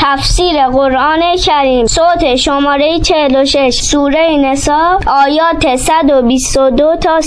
تفسیر قرآن کریم صوت شماره 46 سوره نساء آیات 122 تا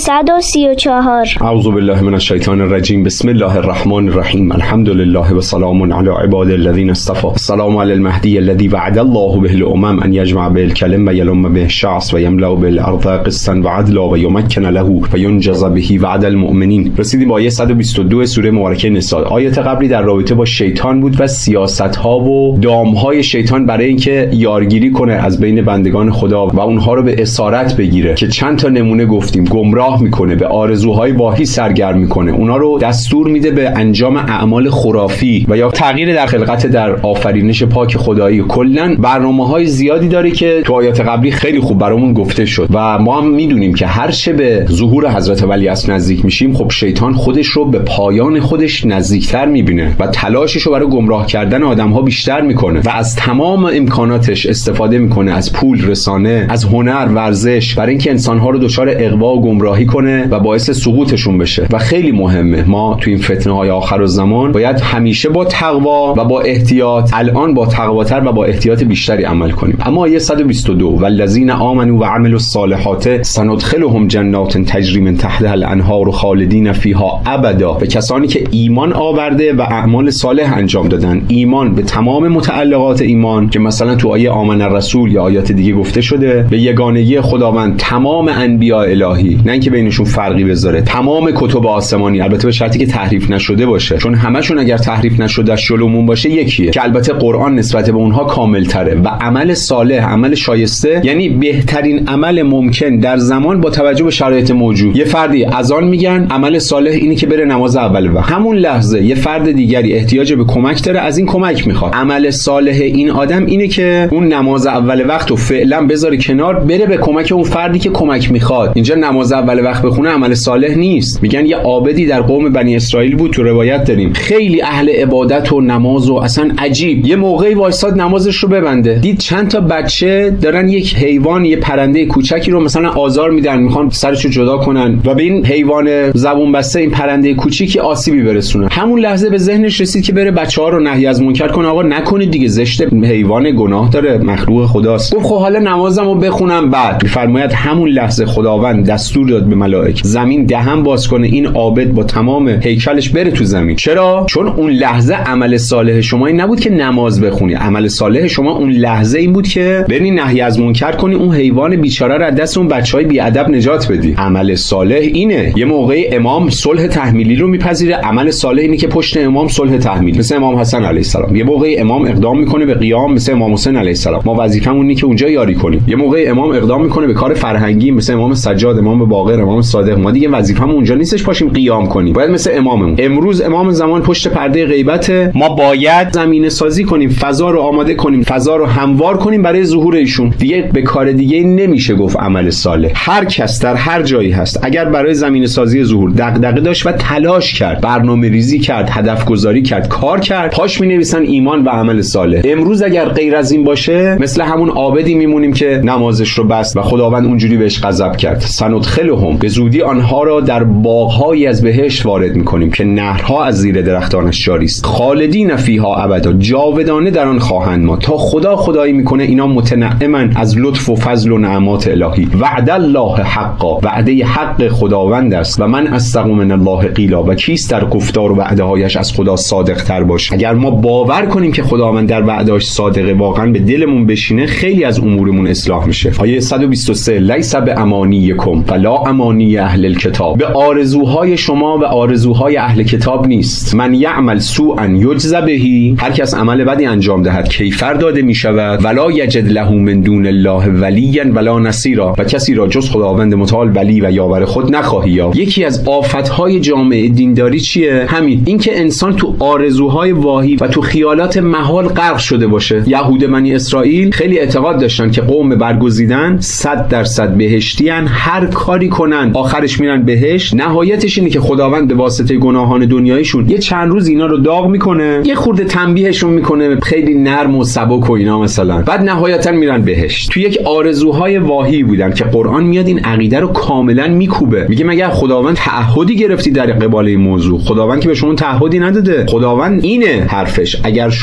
134. اعوذ بالله من الشیطان الرجیم. بسم الله الرحمن الرحیم. الحمد لله و سلام علی عباد الذین اصطفى. السلام علی المهدی الذی وعد الله به الامم ان یجمع به الکلم و یلم به الشعث و یملأ به الارض قسطا و عدلا و یمکن له و ینجز به وعد المؤمنین. رسیدیم به آیه 122 سوره مبارکه نساء. آیات قبلی در رابطه با شیطان بود و سیاست‌ها و دام‌های شیطان برای اینکه یارگیری کنه از بین بندگان خدا و اونها رو به اسارت بگیره، که چند تا نمونه گفتیم. گمراه میکنه، به آرزوهای واهی سرگرم میکنه، اونا رو دستور میده به انجام اعمال خرافی و یا تغییر در خلقت، در آفرینش پاک خدایی. کلا برنامه‌های زیادی داره که تو آیات قبلی خیلی خوب برامون گفته شد و ما هم میدونیم که هر چه به ظهور حضرت ولیعصر نزدیک میشیم، خب شیطان خودش رو به پایان خودش نزدیکتر میبینه و تلاشش رو برای گمراه کردن آدم‌ها بیشتر میکنه و از تمام امکاناتش استفاده میکنه، از پول، رسانه، از هنر، ورزش، برای اینکه انسان‌ها رو دچار اغوا و گمراهی کنه و باعث سقوطشون بشه. و خیلی مهمه ما تو این فتنه‌های آخرالزمان باید همیشه با تقوا و با احتیاط، الان با تقواتر و با احتیاط بیشتری عمل کنیم. اما آیه 122 والذین آمنوا و عملوا الصالحات سندخلهم جنات تجری من تحتها الانهار خالدین فیها ابدا. به کسانی که ایمان آورده و اعمال صالح انجام دادن، ایمان به تمام متعلقات ایمان که مثلا تو آیه آمن الرسول یا آیات دیگه گفته شده، به یگانگی خداوند، تمام انبیاء الهی، نه اینکه بینشون فرقی بذاره، تمام کتب آسمانی، البته به شرطی که تحریف نشده باشه، چون همشون اگر تحریف نشده شلومون باشه یکیه، که البته قرآن نسبت به اونها کامل تره. و عمل صالح، عمل شایسته، یعنی بهترین عمل ممکن در زمان با توجه به شرایط موجود. یه فردی اذان میگن، عمل صالح اینی که بره نماز اول وقت. همون لحظه یه فرد دیگری احتیاج به کمک داره، از این کمک میخواد. عمل صالح این آدم اینه که اون نماز اول وقت رو فعلا بذاره کنار، بره به کمک اون فردی که کمک میخواد. اینجا نماز اول وقت بخونه عمل صالح نیست. میگن یه عابدی در قوم بنی اسرائیل بود، تو روایت داریم، خیلی اهل عبادت و نماز و اصلا عجیب. یه موقعی وایساد نمازش رو ببنده، دید چند تا بچه دارن یک حیوان، یه پرنده کوچکی رو مثلا آزار میدن، میخوان سرشو جدا کنن و به این حیوان زبون بسته، این پرنده کوچیکی آسیبی برسونه. همون لحظه به ذهنش رسید که بره بچه‌ها رو نهی از منکر کنه. آقا نکنید دیگه، زشت، حیوان گناه داره، مخلوق خداست. گفت خب حالا نمازمو بخونم. بعد میفرماید همون لحظه خداوند دستور داد به ملائک زمین دهن باز کنه، این عابد با تمام هیکلش بره تو زمین. چرا؟ چون اون لحظه عمل صالح شما این نبود که نماز بخونی، عمل صالح شما اون لحظه این بود که بری نهی از منکر کنی، اون حیوان بیچاره رو از دست اون بچهای بی ادب نجات بدی. عمل صالح اینه. یه موقعی امام صلح تحمیلی رو میپذیره، عمل صالح اینه که پشت امام صلح تحمیلی، مثل امام حسن علیه السلام. یه موقعی امام اقدام میکنه به قیام، مثل امام حسین علیه السلام، ما وظیفمون اینه که اونجا یاری کنیم. یه موقعی امام اقدام میکنه به کار فرهنگی، مثل امام سجاد، امام باقر، امام صادق، ما دیگه وظیفمون اونجا نیستش پاشیم قیام کنیم، باید مثل اماممون. امروز امام زمان پشت پرده غیبت، ما باید زمینه سازی کنیم، فضا رو آماده کنیم، فضا رو هموار کنیم برای ظهور ایشون. دیگه به کار دیگه نمیشه گفت عمل صالح. هر کس در هر جایی هست اگر برای زمینه سازی ظهور دغدغه داشت و تلاش کرد، برنامه‌ریزی کرد، هدف گذاری کرد، کار کرد، پاش می‌نویسن ایمان و عمل صالح. امروز اگر غیر از این باشه، مثل همون عابدی میمونیم که نمازش رو بست و خداوند اونجوری بهش غضب کرد. سندخلهم، به زودی آنها را در باغ‌هایی از بهشت وارد می‌کنیم که نهرها از زیر درختانش جاری است. خالدین فیها ابدا، جاودانه در آن خواهند ما. تا خدا خدایی میکنه اینا متنعمن از لطف و فضل و نعمات الهی. وعد الله حقا، وعده حق خداوند است. و من اصدق من الله قیلا، و کیست در گفتار و وعده هایش از خدا صادق تر باشه. اگر ما باور کنیم که خداوند در وعده‌اش صادقه، واقعا به دلمون بشینه، خیلی از امورمون اصلاح میشه. آیه 123 لیس بامانیکم ولا امانی اهل الکتاب، به آرزوهای شما و آرزوهای اهل کتاب نیست. من یعمل سوءا یجز بهی، هر کس عمل بدی انجام دهد کیفر داده میشود. ولا یجد له من دون الله ولیا ولا نصیرا، و کسی را جز خداوند متعال ولی و یاور خود نخواهی یافت. یکی از آفتهای جامعه دینداری چیه؟ همین، اینکه انسان تو آرزوهای واهی و تو خیالات محال غرق شده باشه. یهود بنی اسرائیل خیلی اعتقاد داشتن که قوم برگزیدن 100% بهشتیان، هر کاری کنن آخرش میرن بهشت. نهایتش اینه که خداوند به واسطه گناهان دنیاییشون یه چند روز اینا رو داغ میکنه، یه خورده تنبیهشون میکنه، خیلی نرم و سبک و اینا مثلا، بعد نهایتا میرن بهشت. تو یک آرزوهای واهی بودن که قرآن میاد این عقیده رو کاملا میکوبه. میگه مگر خداوند تعهدی گرفتی در قبال این موضوع؟ خداوند که به شما تعهدی نداده. خداوند اینه حرفش، اگر شما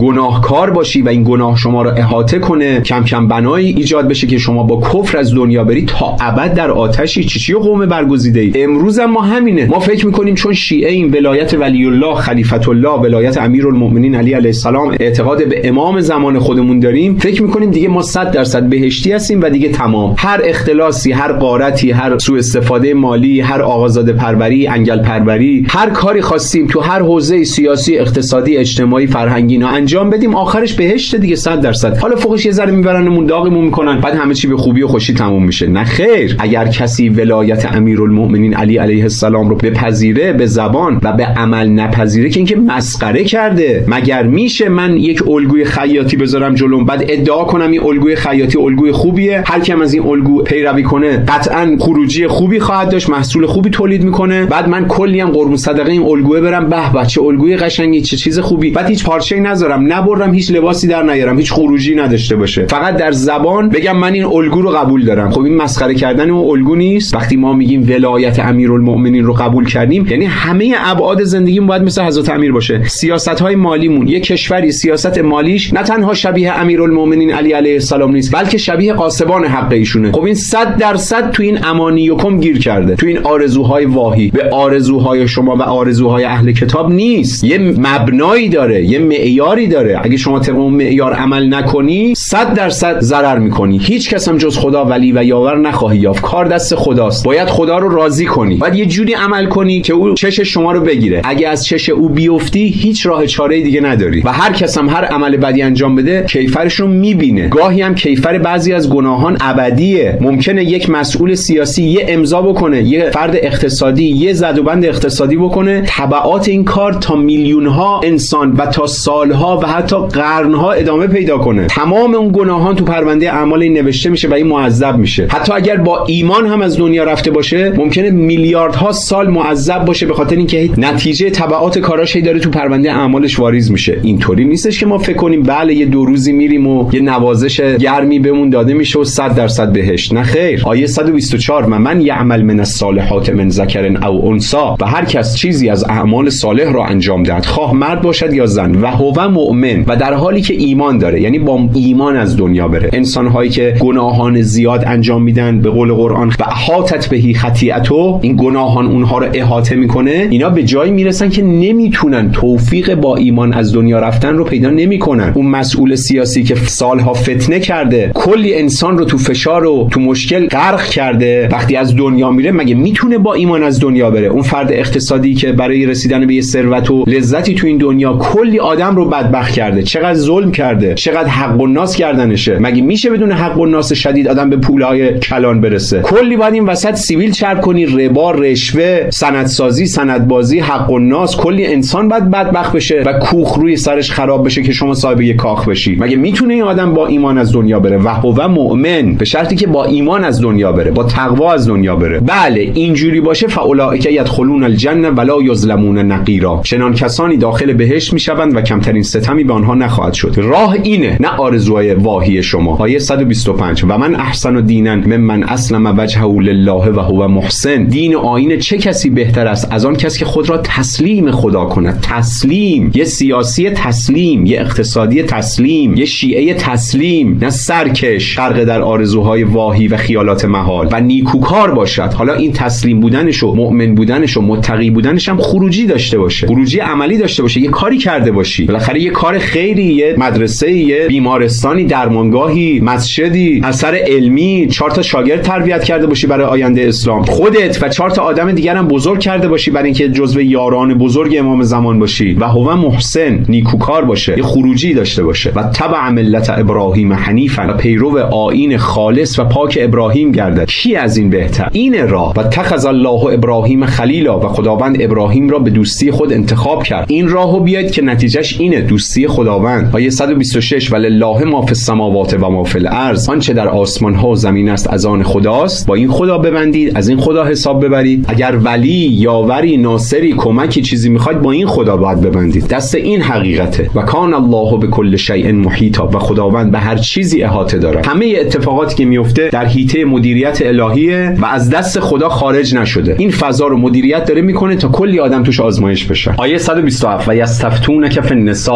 گناهکار باشی و این گناه شما رو احاطه کنه، کم کم بنایی ایجاد بشه که شما با کفر از دنیا بری تا ابد در آتشی. چی قوم برگزیده ای؟ امروز هم ما همینه. ما فکر میکنیم چون شیعه این ولایت ولی الله، خلیفت الله، ولایت امیرالمؤمنین علی علیه السلام اعتقاد به امام زمان خودمون داریم، فکر میکنیم دیگه ما 100% بهشتی هستیم و دیگه تمام. هر اختلاسی، هر غارتی، هر سوء استفاده مالی، هر آقازاده پروری، انگل پروری، هر کاری خواستیم تو هر حوزه سیاسی، اقتصادی، اجتماعی، فرهنگی اینا انجام بدیم، آخرش بهشت دیگه 100%. حالا فوقش یه ذره میبرنمون داغمون میکنن، بعد همه چی به خوبی و خوشی تموم میشه. نه خیر. اگر کسی ولایت امیرالمؤمنین علی علیه السلام رو بپذیره به زبان و به عمل نپذیره که اینکه مسخره کرده. مگر میشه من یک الگوی خیاطی بذارم جلوم، بعد ادعا کنم این الگوی خیاطی الگوی خوبیه، هر کی از این الگو پیروی کنه قطعاً خروجی خوبی خواهد داشت، محصول خوبی تولید میکنه، بعد من کلی هم قربون صدقه این الگوه برم، به چه الگوی قشنگی، چه چیز خوبی، بعد هیچ پارچه‌ای نذارم، نبرم، هیچ لباسی در نیارم، هیچ خروجی نداشته باشه، فقط در زبان بگم من این الگو رو قبول دارم. خب این مسخره کردن اون الگو نیست؟ وقتی ما میگیم ولایت امیرالمؤمنین رو قبول کردیم، یعنی همه ابعاد زندگیمون باید مثل حضرت امیر باشه. سیاست‌های مالیمون، یک کشوری سیاست مالیش نه تنها شبیه امیرالمؤمنین علی علیه السلام نیست، بلکه شبیه قاسبان حق ایشونه. خب این 100% تو این امانیکم گیر کرده، تو این آرزوهای واهی، به آرزوهای شما و آرزوهای اهل کتاب نیست. یه مبنایی داره، یه معیاری داره. اگه شما طبق اون معیار عمل نکنی 100% ضرر میکنی. هیچ کس هم جز خدا ولی و یاور نخواهی یافت. کار دست خداست. باید خدا رو راضی کنی. باید یه جوری عمل کنی که او چش شما رو بگیره. اگه از چش او بیفتی هیچ راه چاره دیگه نداری. و هر کس هم هر عمل بدی انجام بده کیفرش رو میبینه. گاهی هم کیفر بعضی از گناهان ابدیه. ممکنه یک مسئول سیاسی یه امضا بکنه، یه فرد اقتصادی یه زدوبند اقتصادی بکنه، تبعات این کار تا میلیون‌ها انسان و تا سالها و حتی قرن‌ها ادامه پیدا کنه. تمام اون گناهان تو پرونده اعمال این نوشته میشه و این معذب میشه. حتی اگر با ایمان هم از دنیا رفته باشه ممکنه میلیاردها سال معذب باشه به خاطر اینکه نتیجه تبعات کاراش داره تو پرونده اعمالش واریز میشه. اینطوری نیستش که ما فکر کنیم بله یه دو روزی میریم و یه نوازش گرمی بهمون داده میشه و 100% بهشت. نه خیر. آیه 124 من یعمل من الصالحات من ذکر او انثی، و هر کس چیزی از اعمال صالح را انجام دهد، خواه مرد باشد یا زن، و هو مؤمن، و در حالی که ایمان داره، یعنی با ایمان از دنیا بره. انسان هایی که گناهان زیاد انجام میدن، به قول قرآن و احاطت بهی خطیئته، این گناهان اونها رو احاطه میکنه، اینا به جایی میرسن که نمیتونن توفیق با ایمان از دنیا رفتن رو پیدا نمیکنن. اون مسئول سیاسی که سالها فتنه کرده، کلی انسان رو تو فشار و تو مشکل غرق کرده، وقتی از دنیا میره مگه میتونه با ایمان از دنیا بره؟ اون فرد اقتصادی که برای رسیدن به یه ثروت و لذتی تو این دنیا کلی آدم رو بدبخت کرده، چقدر ظلم کرده، چقدر حق الناس کردنشه، مگه میشه بدون حق الناس شدید آدم به پولهای کلان برسه؟ کلی باید این وسط سیبیل چرب کنی، ربا، رشوه، سندسازی، سندبازی، حق الناس، کلی انسان باید بدبخت بشه و کوخ روی سرش خراب بشه که شما صاحب یه کاخ بشی. مگه میتونه این آدم با ایمان از دنیا بره؟ و هو مؤمن، به شرطی که با ایمان از دنیا بره، با تقوا از دنیا بره. بله اینجوری باشه فاولئک یدخلون الجنه ولا یظلمون نقیرا، چنان کسانی داخل بهشت میشوند و کمترین ستمی به آنها نخواهد شد. راه اینه، نه آرزوهای واهی شما. آیه 125 و من احسن دینا ممن اسلم وجهه لله و هو محسن، دین و آیین چه کسی بهتر است از آن کسی که خود را تسلیم خدا کند. تسلیم، یه سیاسی تسلیم، یه اقتصادی تسلیم، یه شیعه تسلیم، نه سرکش غرق در آرزوهای واهی و خیالات محال و نیکوکار باشد. حالا این تسلیم بودنش و مؤمن بودنش و متقی بودنش هم خروجی داشته باشه، خروجی عملی داشته باشه، یه کاری کرده باشی، بالاخره یه کار خیری، یه مدرسه، یه بیمارستانی، درمانگاهی، مسجدی، اثر علمی، 4 تا شاگرد تربیت کرده باشی برای آینده اسلام، خودت و 4 تا آدم دیگر هم بزرگ کرده باشی برای اینکه جزو یاران بزرگ امام زمان باشی. و هو محسن، نیکوکار باشه، یه خروجی داشته باشه. و تبع ملت ابراهیم حنیفا، و پیرو آیین خالص و پاک ابراهیم گردد. کی از این بهتر؟ این راه. و تخذ الله ابراهیم خلیلا، و خداوند ابراهیم را به دوستی خود انتخاب کرد. این راهو بیاید که نتیجهش اینه، دوستی خداوند. آیه 126 ولله ما فی السماوات و ما فی الارض، آنچه در آسمان ها و زمین است از آن خداست. با این خدا ببندید، از این خدا حساب ببرید. اگر ولی، یاوری، ناصری، کمکی چیزی میخواید با این خدا باید ببندید. دست این حقیقته. و کان الله بكل شیء محیطا، و خداوند به هر چیزی احاطه داره. همه اتفاقاتی که میفته در حیطه مدیریت الهیه و از دست خدا خارج نشده. این فضا رو مدیریت داره میکنه تا کلی آدم توش آزمایش بشه. آیه 127 و یستفتونک فی النساء،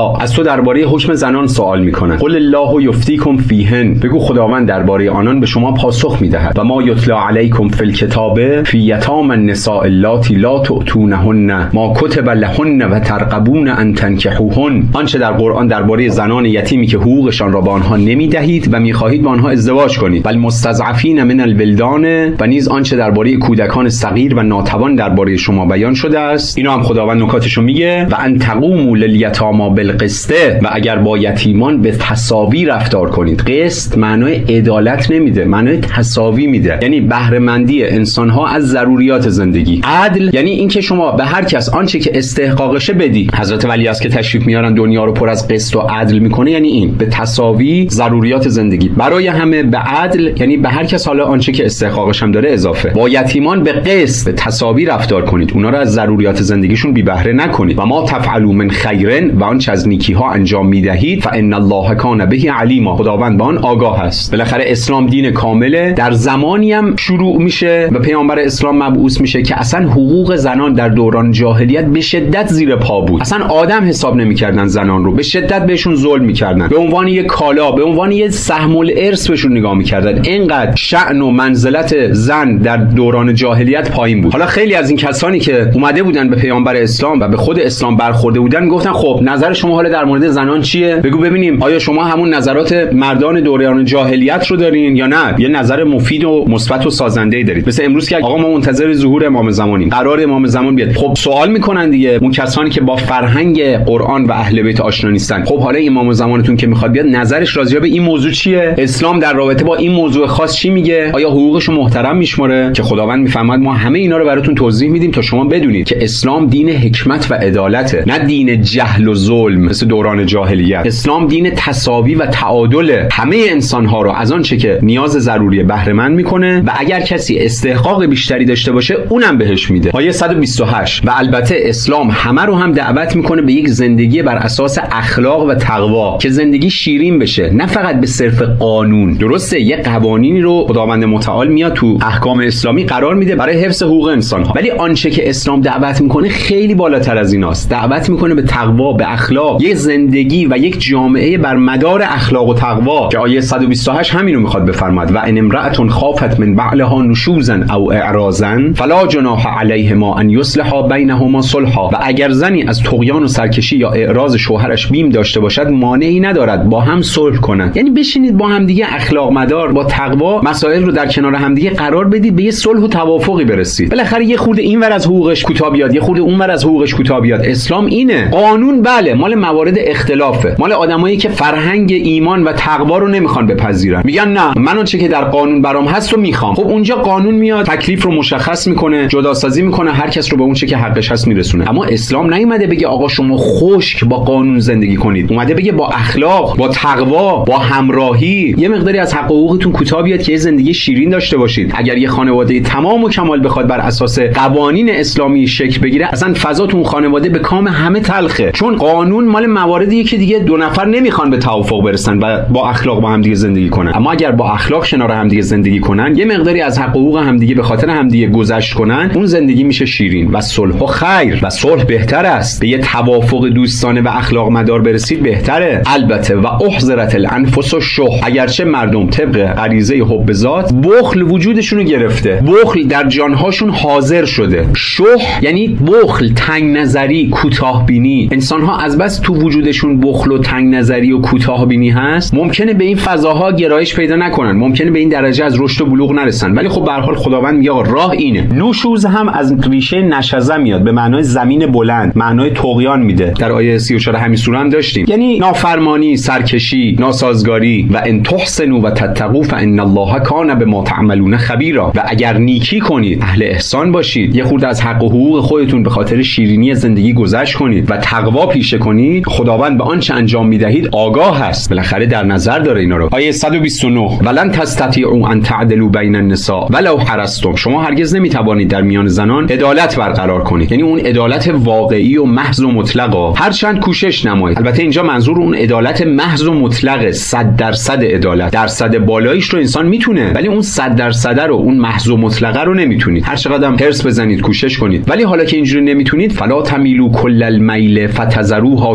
النساء، از تو درباره حکم زنان سوال میکنند. قل الله یفتیکم فیهن، بگو خداوند درباره آنان به شما پاسخ میدهد. و ما یتلا علیکم فی الکتاب فی یتام النساء اللاتی لا تؤتونهن ما کتب لهن و ترغبون ان تنکحوهن، آنچه در قرآن درباره زنان یتیمی که حقوقشان را به آنها نمیدهید و میخواهید با آنها ازدواج کنید. بل مستضعفین من الولدان، و نیز آنچه درباره کودکان صغیر و ناتوان درباره شما بیان شده است. اینا هم خداوند نکاتشو میگه. و ان تقوموا للیتاما بالقسط، و اگر با یتیمان به تساوی رفتار کنید. قسط معنای عدالت نمیده، معنای تساوی میده، یعنی بهره مندی انسان‌ها از ضروریات زندگی. عدل یعنی اینکه شما به هر کس آنچه که استحقاقشه بدی. حضرت ولی است که تشریف میارن دنیا رو پر از قسط و عدل میکنه، یعنی این به تساوی ضروریات زندگی برای همه، به عدل یعنی به هر کس حالا آنچه که استحقاقش هم داره اضافه. با یتیمان به قسط، به تساوی رفتار کنید، اونا رو از ضروریات زندگیشون بی بهره نکنید. و ما تفعلوا من خیر، و آنچه از نیکی ها انجام میدهید، فان الله کان به علیما، خداوند با آن آگاه است. بالاخره اسلام دین کامله. در زمانی هم شروع میشه و پیامبر اسلام مبعوث میشه که اصلا حقوق زنان در دوران جاهلیت به شدت زیر پا بود. اصلا آدم حساب نمیکردن زنان رو، به شدت بهشون ظلم میکردن، به عنوان یک کالا، به عنوان یک سهم الارث بهشون نگاه میکردن. اینقدر شأن و منزلت زن در دوران جاهلیت پایین بود. حالا خیلی از این کسانی که اومده بودن به پیامبر اسلام و به خود اسلام برخورده بودن گفتن خب نظر شما حالا در مورد زنان چیه؟ بگو ببینیم آیا شما همون نظرات مردان دوران جاهلیت رو دارین یا نه؟ یه نظر مفید و مثبت و سازنده‌ای دارید. مثل امروز که آقا ما منتظر ظهور امام زمانیم، قرار امام زمان بیاد. خب سوال میکنن دیگه اون کسانی که با فرهنگ قرآن و اهل بیت آشنا نیستن. خب حالا امام زمانتون که میخواد بیاد نظرش راجع به این موضوع چیه؟ اسلام در رابطه با این موضوع خاص چی میگه؟ آیا حقوقشو محترم میشماره؟ که خداوند میفهمد ما همه اینا رو براتون توضیح میدیم تا شما بدونید که اسلام دین حکمت و عدالته، نه دین جهل و ظلم مثل دوران جاهلیت. اسلام دین تساوی و تعادل، همه انسان‌ها رو از آنچه که نیاز ضروری بهره مند میکنه و اگر کسی استحقاق بیشتری داشته باشه اونم بهش میده. آیه 128. و البته اسلام همه رو هم دعوت میکنه به یک زندگی بر اساس اخلاق و تقوا که زندگی شیرین بشه، نه فقط به صرف قانون. درسته یه قوانینی رو خداوند متعال میاد تو احکام اسلامی قرار میده برای حفظ حقوق انسان‌ها، ولی آنچه که اسلام دعوت میکنه خیلی بالاتر از ایناست. دعوت میکنه به تقوا، به اخلاق، یک زندگی و یک جامعه بر مدار اخلاق و تقوا که آیه 128 همینو میخواد بفرماد. و ان امرأة خافت من بعلها نشوزا او اعراضا فلا جناح علیهما ان یصلحا بینهما صلحا، و اگر زنی از طغیان و سرکشی یا اعراض شوهرش بیم داشته باشد مانعی ندارد با هم صلح کنند. یعنی بشینید با هم دیگه اخلاق مدار با تقوا مسائل رو در کنار هم دیگه قرار بدید، به یه صلح و توافقی برسید. بالاخره یه خورده اینور از حقوقش کوتاه بیاد، یه خورده اونور از حقوقش کوتاه بیاد. اسلام اینه. قانون بله مال موارد اختلافه، مال آدمایی که فرهنگ ایمان و تقوا رو نمیخوان بپذیرن، میگن نه من اون چه که در قانون برام هست رو میخوام. خب اونجا قانون میاد تکلیف رو مشخص میکنه، جداسازی میکنه، هر کس رو به اون چه که حقش هست میرسونه. اما اسلام نیومده بگه آقا شما خشک با قانون زندگی کنید، اومده بگه با اخلاق، با تقوا، با همراهی یه مقداری از حق و حقوقتون کوتاه بیاد که یه زندگی شیرین داشته باشید. اگر یه خانواده تمام و کمال بخواد بر اساس قوانین اسلامی شکل بگیره، اصلا فضا تو اون خانواده به کام همه تلخه، چون قانون مال مواردیه که دیگه دو نفر نمیخوان به توافق برسن و با اخلاق با هم دیگه زندگی کنن. اما اگر با اخلاق کنار هم دیگه زندگی کنن، یه مقداری از حق و حقوق هم دیگه به خاطر هم دیگه گذشت کنن، اون زندگی میشه شیرین. و صلح و خیر، و صلح بهتر است. به یه توافق دوستانه و اخلاق مدار برسید بهتره. البته و احضرت الانفس الشح، اگرچه مردم طبق غریزه حب ذات بخل وجودشون رو گرفته، بخل در جانهاشون حاضر شده. شح یعنی بخل، تنگ نظری، کوتاه بینی. انسان‌ها از بس تو وجودشون بخل و تنگ نظری و کوتاه بینی هست، ممکنه به این فضاها گرایش پیدا نکنن، ممکنه به این درجه از رشد و بلوغ نرسن، ولی خب به هر حال خداوند میگه راه اینه. نوشوز هم از ریشه نشزه میاد، به معنای زمین بلند، معنای طغیان میده. در آیه 34 همین سوره هم داشتیم، یعنی نافرمانی، سرکشی، ناسازگاری. و ان تحسنوا و تتقوا فان الله کان بما تعملون خبیرا، و اگر نیکی کنید، اهل احسان باشید، یه خورده از حق و حقوق خودتون به خاطر شیرینی زندگی گذشت کنید و تقوا پیشه کنید، خداوند به آنچه انجام میدهید آگاه است، بالاخره در نظر داره اینا رو. آیه 129 ولن تستطیعوا ان تعدلوا بین النساء ولو حرصتم، شما هرگز نمیتوانید در میان زنان عدالت برقرار کنید، یعنی اون عدالت واقعی و محض و مطلقا، هر چند کوشش نمایید. البته اینجا منظور اون عدالت محض و مطلق، 100% عدالت. درصد بالاییش رو انسان میتونه، ولی اون 100% رو، اون محض و مطلقه رو نمیتونید. هر چقدر هم حرص بزنید، کوشش کنید، ولی حالا که اینجوری نمیتونید، فلا تمیلوا کل المیل فتذروها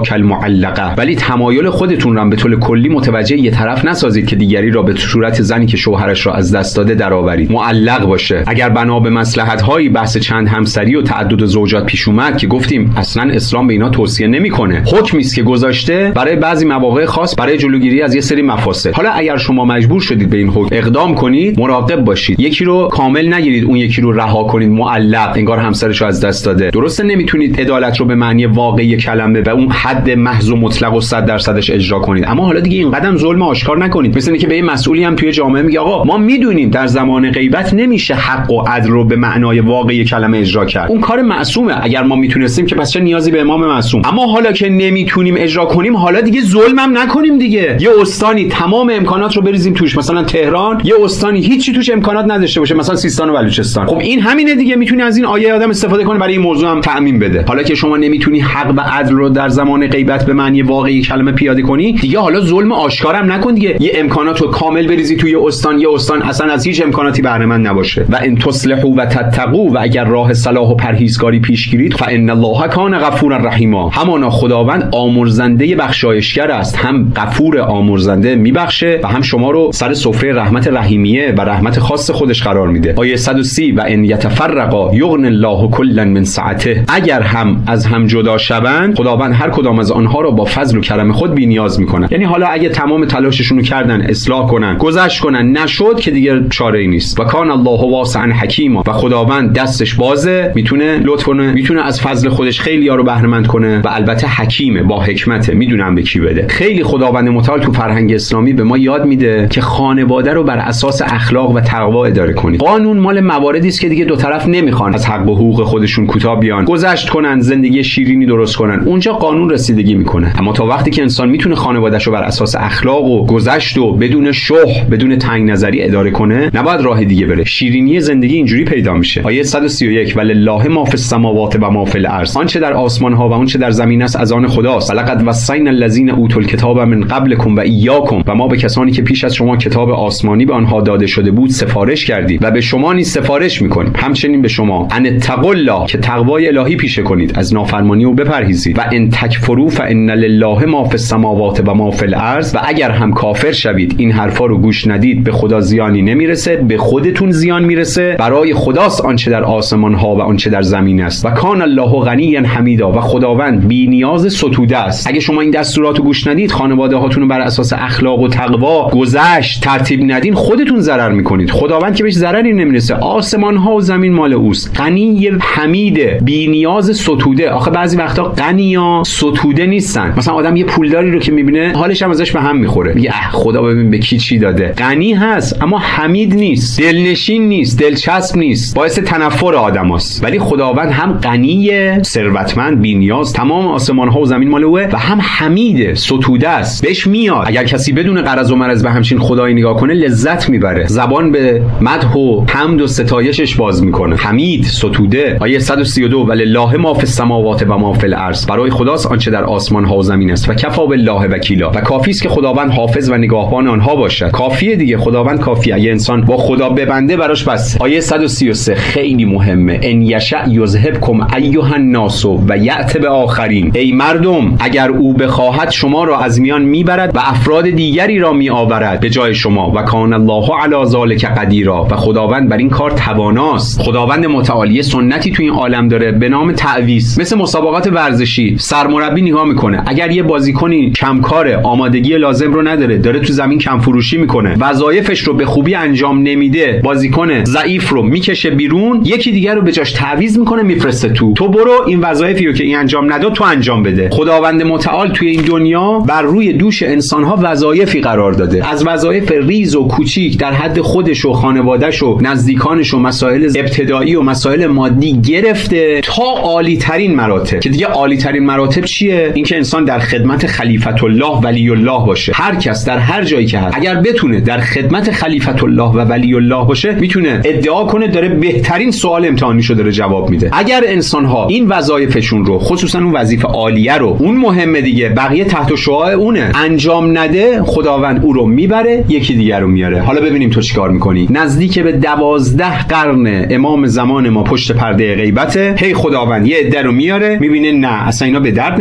ذاک المعلقه، ولی تمایل خودتون را به طور کلی متوجه یه طرف نسازید که دیگری را به صورت زنی که شوهرش را از دست داده درآورید. معلق باشه. اگر بنا به مصلحت‌های بحث چند همسری و تعدد زوجات پیش اومد که گفتیم اصلا اسلام به اینا توصیه نمیکنه، حکمی است که گذاشته برای بعضی مواقع خاص برای جلوگیری از یه سری مفاسد. حالا اگر شما مجبور شدید به این حکم اقدام کنید، مراقب باشید یکی رو کامل نگیرید، اون یکی رو رها کنید معلق، انگار همسرش رو از دست داده. درسته نمیتونید عدالت رو به معنی واقعی کلمه و اون حد محض و مطلق و 100% اجرا کنید، اما حالا دیگه این قدم ظلم آشکار نکنید. مثل اینکه به یه مسئولی هم توی جامعه میگه آقا ما میدونیم در زمان غیبت نمیشه حق و عدل رو به معنای واقعی کلمه اجرا کرد، اون کار معصومه. اگر ما میتونستیم که پس چه نیازی به امام معصوم؟ اما حالا که نمیتونیم اجرا کنیم، حالا دیگه ظلم هم نکنیم دیگه. یه استانی تمام امکانات رو بریزیم توش، مثلا تهران، یه استانی هیچی توش امکانات نداشته باشه، مثلا سیستان و بلوچستان. خب این همینه دیگه، میتونی از این آیه آدم استفاده کنه برای این موضوع هم تعمیم بده. حالا که شما نمیتونی حق و عدل رو در زمان غیبت به معنی واقعی کلمه پیاده کنی، دیگه حالا ظلم آشکارم نکن دیگه. یه امکانات رو کامل بریزی توی یه استان اصلا از هیچ امکاناتی بهره مند نباشه. و ان تصلحوا و تتقوا، و اگر راه صلاح و پرهیزگاری پیش گیرید، فان الله کان غفورا رحیما، همانا خداوند آمرزنده بخشایشگر است، هم غفور آمرزنده میبخشه و هم شما رو سر سفره رحمت رحیمیه و رحمت خاص خودش قرار میده. آیه 130 و ان یتفرقا یغنی الله کلا من سعته، اگر هم از هم جدا شوند، خداوند هر کدام از آنها رو با فضل و کرم خود بی‌نیاز میکنه. یعنی حالا اگه تمام تلاششون رو کردن اصلاح کنن، گذشت کنن، نشد که دیگه چاره‌ای نیست. و کان الله واسعا حکیما، و خداوند دستش بازه، میتونه لطف کنه، میتونه از فضل خودش خیلی ها رو بهره مند کنه و البته حکیمه، با حکمته، میدونم به کی بده. خیلی خداوند متعال تو فرهنگ اسلامی به ما یاد میده که خانواده رو بر اساس اخلاق و تقوا اداره کنید. قانون مال مواردی است که دیگه دو طرف نمیخوان از حق و حقوق خودشون کوتاه بیان، گذشت کنن، زندگی شیرینی درست کنن، اونجا قانون رسیدگی میکنه. اما تا وقتی که انسان میتونه خانواده‌اش رو بر اساس اخلاق و گذشت و بدون شح، بدون تنگ نظری اداره کنه، نباید راه دیگه بره. شیرینی زندگی اینجوری پیدا میشه. آیه 131 ولله ما فی السماوات و ما فی الارض، آنچه در آسمان ها و آنچه در زمین است از آن خداست. لقد وصینا الذین اوتوا الکتاب من قبلکم و ایاکم، و ما به کسانی که پیش از شما کتاب آسمانی به آنها داده شده بود سفارش کردیم و به شما نیز سفارش میکنیم، همچنین به شما ان اتقوا الله، که تقوای الهی پیشه کنید، از نافرمانی و بپرهیزید. و ان تکفروا فان لله ما فی السماوات و ما فی الارض، و اگر هم کافر شوید، این حرفا رو گوش ندید، به خدا زیانی نمیرسه، به خودتون زیان میرسه. برای خداست آنچه در آسمان ها و آنچه در زمین است. و کان الله غنی حمیدا، و خداوند بی نیاز ستوده است. اگه شما این دستورات رو گوش ندید، خانواده هاتون رو بر اساس اخلاق و تقوا گذشت ترتیب ندین، خودتون ضرر میکنید. خداوند که بهش ضرری نمیرسه، آسمان ها و زمین مال اوست. غنی حمیده، بی نیاز ستوده. آخه بعضی وقتا غنیا ستوده نیستن. مثلا آدم یه پولداری رو که میبینه حالش هم ازش به هم میخوره، میگه خدا ببین به کی چی داده. غنی هست اما حمید نیست، دلنشین نیست، دلچسب نیست، باعث تنفر آدماست. ولی خداوند هم غنی، ثروتمند، بی نیاز، تمام آسمان ها و زمین مال اوه، و هم حمید، ستوده است، بهش میاد. اگر کسی بدون غرض و مرض به همچین خدایی نگاه کنه لذت میبره، زبان به مدح و حمد و ستایشش باز میکنه. حمید، ستوده. آیه 132 ولله ما فی السماوات و ما فی الارض، برای خداست آنچه در آسمان ها و زمین است. و کفا بالله وکیلا، و کافی است که خداوند حافظ و نگاهبان آنها باشد. کافیه دیگه، خداوند کافیه. اگه انسان با خدا ببنده براش بس. آیه 133 خیلی مهمه. ان یشاء یذهبکم ایها الناس و یأتی بآخرین، ای مردم اگر او بخواهد شما را از میان میبرد و افراد دیگری را میآورد به جای شما. و کان الله علی ذلک قدیرا، و خداوند بر این کار تواناست. خداوند متعالی سنتی تو این عالم داره به نام تعویض. مثل مسابقات ورزشی، سرمربی نگاه میکنه، اگر یه بازیکنی کمکاره، آمادگی لازم رو نداره، داره تو زمین کم فروشی میکنه، وظایفش رو به خوبی انجام نمیده، بازیکن ضعیف رو میکشه بیرون، یکی دیگر رو به جاش تعویض میکنه میفرسته تو برو این وظایفی رو که این انجام نداد تو انجام بده. خداوند متعال توی این دنیا بر روی دوش انسانها وظایفی قرار داده، از وظایف ریز و کوچیک در حد خودش و خانواده‌اش و نزدیکانش و مسائل ابتدایی و مسائل مادی گرفته تا عالی ترین مراتب. که دیگه عالی ترین مراتب چیه؟ اینکه انسان در خدمت خلیفت الله ولی الله باشه. هر کس در هر جایی که هست اگر بتونه در خدمت خلیفت الله و ولی الله باشه، میتونه ادعا کنه داره بهترین سوال امتحانیشو داره جواب میده. اگر انسان‌ها این وظایفشون رو، خصوصا اون وظیفه عالیه رو، اون مهمه دیگه، بقیه تحت شعاع اونه، انجام نده، خداوند او رو میبره، یکی دیگر رو میاره. حالا ببینیم تو چیکار میکنی. نزدیک به 12 قرن امام زمان ما پشت پرده غیبته، هی خداوند یه عده رو میاره، میبینه نه اصلا اینا به درد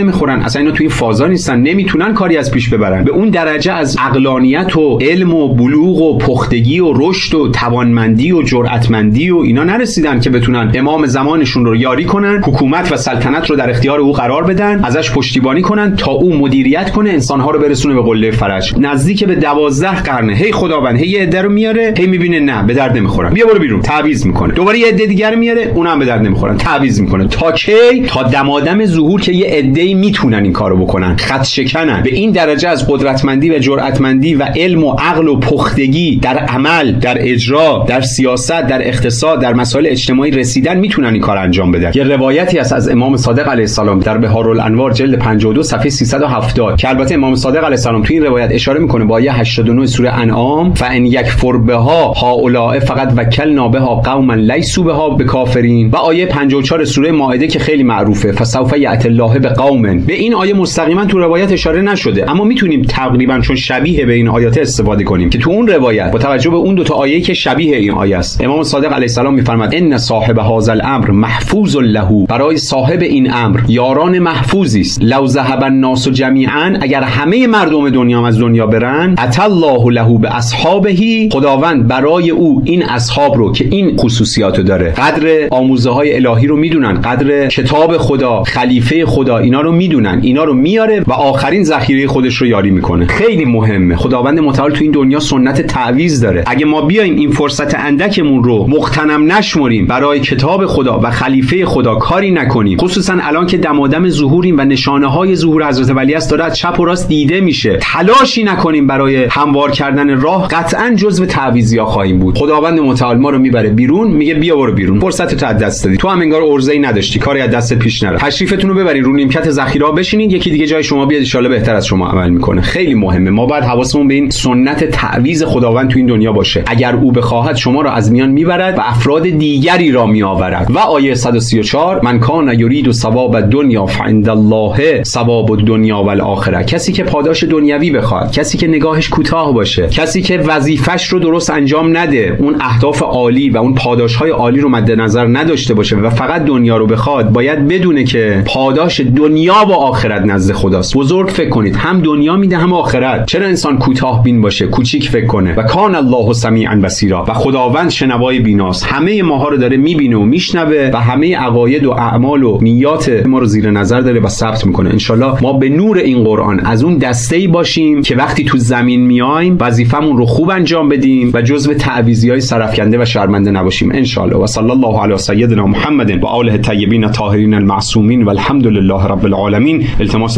نمیخورن، اصلا اینا توی فازا نیستن، نمیتونن کاری از پیش ببرن. به اون درجه از عقلانیت و علم و بلوغ و پختگی و رشد و توانمندی و جرأتمندی و اینا نرسیدن که بتونن امام زمانشون رو یاری کنن، حکومت و سلطنت رو در اختیار او قرار بدن، ازش پشتیبانی کنن تا او مدیریت کنه، انسان‌ها رو برسونه به قله فرج. نزدیک به 12 قرنه هی خداوند هی یه عده رو میاره، هی میبینه نه به درد نمیخورن، بیا برو بیرون، تعویض میکنه. دوباره یه عده دیگر میاره، اونم به درد نمیخورن، تعویض میکنه. تا کی؟ تا دمادم ظهور که یه عده‌ای میتونن این کارو بکنن، خط شکنن. به این درجه از قدرتمندی و جرأتمندی و علم و عقل و پختگی در عمل، در اجرا، در سیاست، در اقتصاد، در مسائل اجتماعی رسیدن، میتونن این کار انجام بدن. یه روایتی هست از امام صادق علیه السلام در بهارالانوار جلد 52 صفحه 370 که البته امام صادق علیه السلام تو این روایت اشاره میکنه به آیه 89 سوره انعام، فان یکفر بها هؤلاء فقط وکلنا بها قوما لیسوا بها بکافرین، و آیه 54 سوره مائده که خیلی معروفه، فسوف یأتی الله بقوم. به این آیه مستقیما تو روایت اشاره نشده، اما میتونیم تقریبا چون شبیه به این آیات استفاده کنیم که تو اون روایت با توجه به اون دو تا آیه که شبیه این آیه است، امام صادق علیه السلام میفرماد ان صاحب هذا الامر محفوظ له، برای صاحب این امر یاران محفوظی است. لو ذهب الناس جمیعا، اگر همه مردم دنیا از دنیا برن، اتی الله له باصحابه، خداوند برای او این اصحاب رو که این خصوصیاتو داره، قدر آموزه های الهی رو میدونن، قدر کتاب خدا، خلیفه خدا اینا رو میدونن، اینا رو میاره و آخرین ذخیره خودش رو یاری میکنه. خیلی مهمه. خداوند متعال تو این دنیا سنت تعویض داره. اگه ما بیایم این فرصت اندکمون رو مغتنم نشمریم، برای کتاب خدا و خلیفه خدا کاری نکنیم، خصوصا الان که دمادم ظهوریم و نشانه های ظهور حضرت ولی است داره از چپ و راست دیده میشه، تلاشی نکنیم برای هموار کردن راه، قطعا جزو تعویضیا خواهیم بود. خداوند متعال ما رو میبره بیرون، میگه بیا برو بیرون، فرصت تو از دست دادی، تو هم انگار ارزه‌ای نداشتی، کاری از دست پیش نره، تشریفتون رو ببرید رو نیمکت ذخیره بشینید، یکی دیگه جای شما بیاد ان شاءالله بهتر از شما عمل میکنه. خیلی مهمه. ما باید حواسمون به این سنت تعویض خداوند تو این دنیا باشه. اگر او بخواهد شما را از میان میبرد و افراد دیگری را میآورد. و آیه 134 من کان یرید ثواب الدنیا فعند الله ثواب الدنیا والآخره، کسی که پاداش دنیوی بخواد، کسی که نگاهش کوتاه باشه، کسی که وظیفش رو درست انجام نده، اون اهداف عالی و اون پاداشهای عالی رو مد نظر نداشته باشه و فقط دنیا رو بخواد، باید بدونه که پاداش دنیا و آخرت نزد خداست. بزرگ فکر کنید، هم دنیا میده هم آخرت. چرا انسان کوتاه بین باشه، کوچیک فکر کنه؟ و کان الله سمیعا بصیرا، و خداوند شنوای بیناست، همه ماها رو داره میبینه و میشنوه و همه عقاید و اعمال و نیات ما رو زیر نظر داره و ثبت میکنه. انشالله ما به نور این قرآن از اون دسته‌ای باشیم که وقتی تو زمین میایم وظیفمون رو خوب انجام بدیم و جزو تعویضیای سرفکنده و شرمنده نباشیم انشالله. و صلی الله علی سیدنا محمد و آله الطیبین الطاهرین المعصومین والحمد لله رب العالمین. التماس